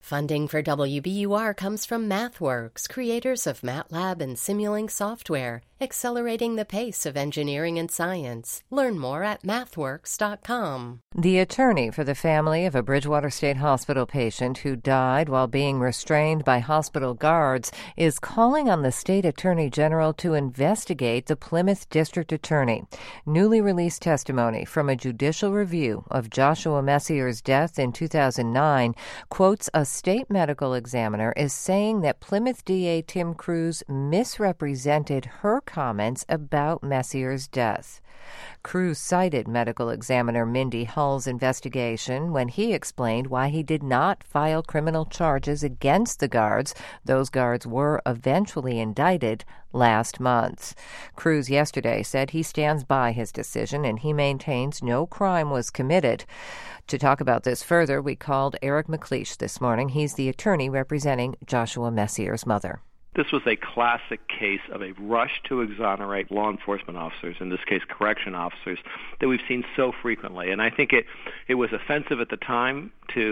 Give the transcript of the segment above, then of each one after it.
Funding for WBUR comes from MathWorks, creators of MATLAB and Simulink software, accelerating the pace of engineering and science. Learn more at mathworks.com. The attorney for the family of a Bridgewater State Hospital patient who died while being restrained by hospital guards is calling on the state attorney general to investigate the Plymouth district attorney. Newly released testimony from a judicial review of Joshua Messier's death in 2009 quotes a state medical examiner as saying that Plymouth DA Tim Cruz misrepresented her comments about Messier's death. Cruz cited medical examiner Mindy Hull's investigation when he explained why he did not file criminal charges against the guards. Those guards were eventually indicted last month. Cruz yesterday said he stands by his decision and he maintains no crime was committed. To talk about this further, we called Eric McLeish this morning. He's the attorney representing Joshua Messier's mother. This was a classic case of a rush to exonerate law enforcement officers, in this case correction officers, that we've seen so frequently. And I think it was offensive at the time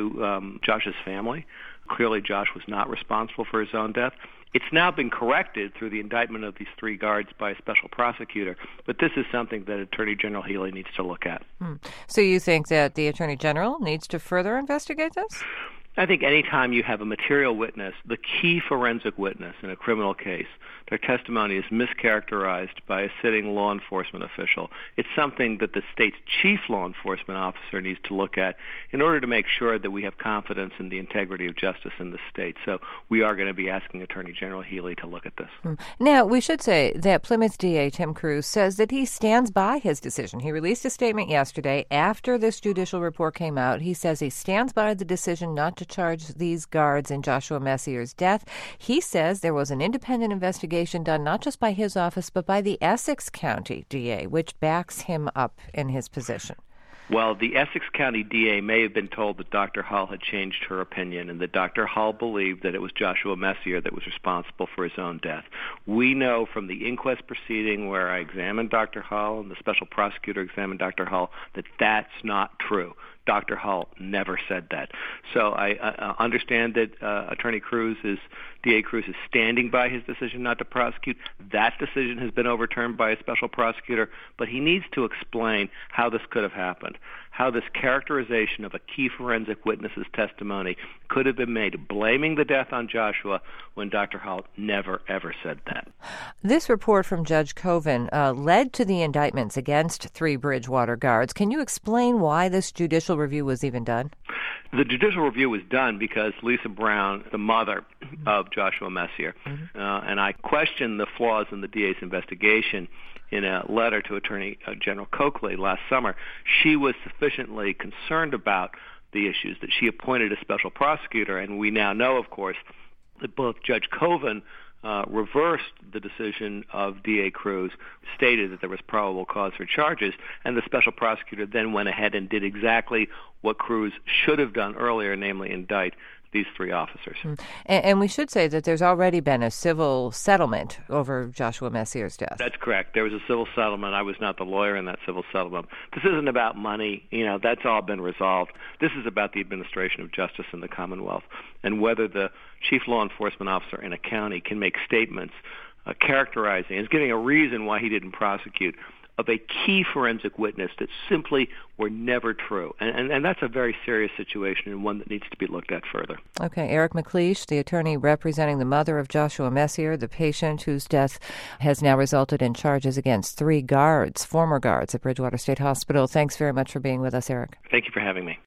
to Josh's family. Clearly, Josh was not responsible for his own death. It's now been corrected through the indictment of these three guards by a special prosecutor, but this is something that Attorney General Healy needs to look at. So you think that the Attorney General needs to further investigate this? I think any time you have a material witness, the key forensic witness in a criminal case, their testimony is mischaracterized by a sitting law enforcement official. It's something that the state's chief law enforcement officer needs to look at in order to make sure that we have confidence in the integrity of justice in the state. So we are going to be asking Attorney General Healy to look at this. Now, we should say that Plymouth DA Tim Cruz says that he stands by his decision. He released a statement yesterday after this judicial report came out. He says he stands by the decision not to charge these guards in Joshua Messier's death. He says there was an independent investigation done not just by his office, but by the Essex County DA, which backs him up in his position. Well, the Essex County DA may have been told that Dr. Hull had changed her opinion and that Dr. Hull believed that it was Joshua Messier that was responsible for his own death. We know from the inquest proceeding where I examined Dr. Hull and the special prosecutor examined Dr. Hull that that's not true. Dr. Hull never said that. So I understand that Attorney Cruz DA Cruz is standing by his decision not to prosecute. That decision has been overturned by a special prosecutor, but he needs to explain how this could have happened, how this characterization of a key forensic witness's testimony could have been made, blaming the death on Joshua when Dr. Hull never, ever said that. This report from Judge Coven led to the indictments against three Bridgewater guards. Can you explain why this judicial review was even done? The judicial review was done because Lisa Brown, the mother of Joshua Messier, and I questioned the flaws in the DA's investigation in a letter to Attorney General Coakley last summer. She was sufficiently concerned about the issues that she appointed a special prosecutor, and we now know, of course, that both Judge Coven reversed the decision of DA Cruz, stated that there was probable cause for charges, and the special prosecutor then went ahead and did exactly what Cruz should have done earlier, namely indict these three officers. And we should say that there's already been a civil settlement over Joshua Messier's death. That's correct. There was a civil settlement. I was not the lawyer in that civil settlement. This isn't about money. That's all been resolved. This is about the administration of justice in the Commonwealth and whether the chief law enforcement officer in a county can make statements characterizing and giving a reason why he didn't prosecute of a key forensic witness that simply were never true. And that's a very serious situation and one that needs to be looked at further. Okay, Eric McLeish, the attorney representing the mother of Joshua Messier, the patient whose death has now resulted in charges against three guards, former guards at Bridgewater State Hospital. Thanks very much for being with us, Eric. Thank you for having me.